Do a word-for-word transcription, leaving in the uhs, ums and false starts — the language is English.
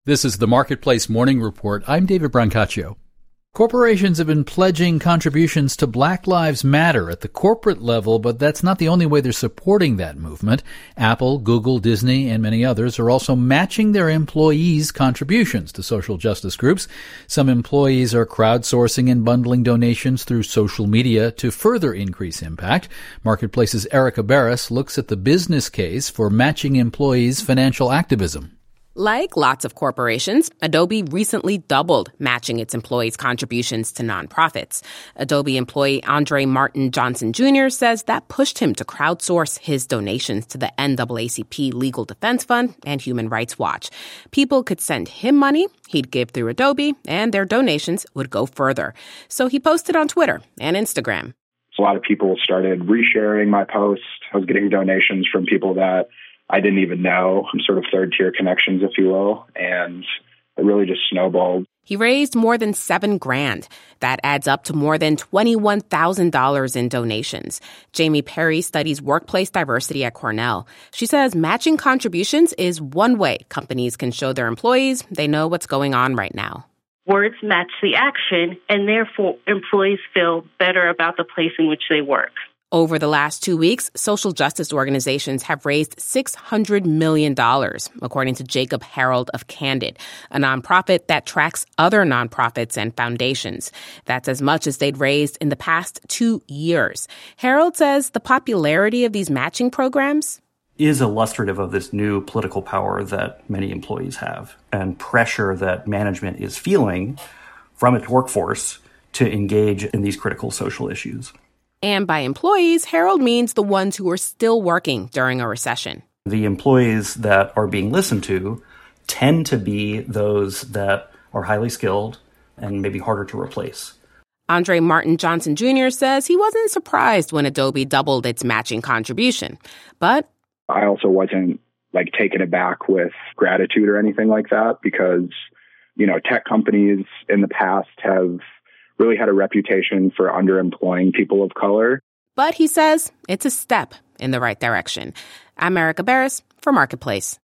This is the Marketplace Morning Report. I'm David Brancaccio. Corporations have been pledging contributions to Black Lives Matter at the corporate level, but that's not the only way they're supporting that movement. Apple, Google, Disney, and many others are also matching their employees' contributions to social justice groups. Some employees are crowdsourcing and bundling donations through social media to further increase impact. Marketplace's Erica Barris looks at the business case for matching employees' financial activism. Like lots of corporations, Adobe recently doubled matching its employees' contributions to nonprofits. Adobe employee Andre Martin Johnson Junior says that pushed him to crowdsource his donations to the N double A C P Legal Defense Fund and Human Rights Watch. People could send him money, he'd give through Adobe, and their donations would go further. So he posted on Twitter and Instagram. A lot of people started resharing my post. I was getting donations from people that I didn't even know, sort of third-tier connections, if you will, and it really just snowballed. He raised more than seven grand. That adds up to more than twenty-one thousand dollars in donations. Jamie Perry studies workplace diversity at Cornell. She says matching contributions is one way companies can show their employees they know what's going on right now. Words match the action, and therefore employees feel better about the place in which they work. Over the last two weeks, social justice organizations have raised six hundred million dollars, according to Jacob Harold of Candid, a nonprofit that tracks other nonprofits and foundations. That's as much as they'd raised in the past two years. Harold says the popularity of these matching programs is illustrative of this new political power that many employees have and pressure that management is feeling from its workforce to engage in these critical social issues. And by employees, Harold means the ones who are still working during a recession. The employees that are being listened to tend to be those that are highly skilled and maybe harder to replace. Andre Martin Johnson Junior says he wasn't surprised when Adobe doubled its matching contribution. But I also wasn't like taken aback with gratitude or anything like that because, you know, tech companies in the past have really had a reputation for underemploying people of color. But he says it's a step in the right direction. I'm Erica Barris for Marketplace.